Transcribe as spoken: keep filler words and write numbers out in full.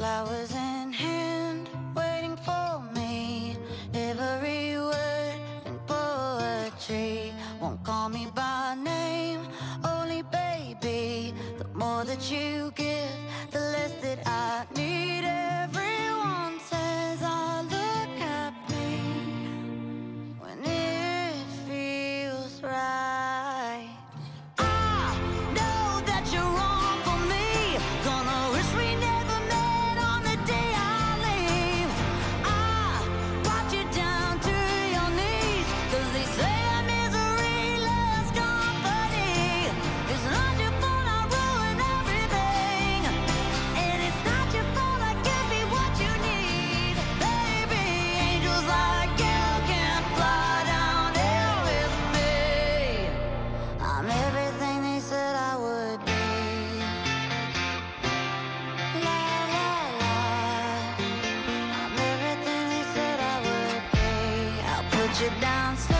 flowers in hand, waiting for me. Every word in poetry won't call me by name, only baby. The more that you give, the less that I need. Everyone says I look happy when it feels right. I know that you're wrong for me. Gonna wish we never met on the day I leave. I brought you down to your knees, 'cause they say a misery loves company. It's not your fault I ruined everything, and it's not your fault I can't be what you need. Baby, angels like you can't fly down here with me. I'm everything they said I would be. La la la. I'm everything they said I would be. I'll put you down.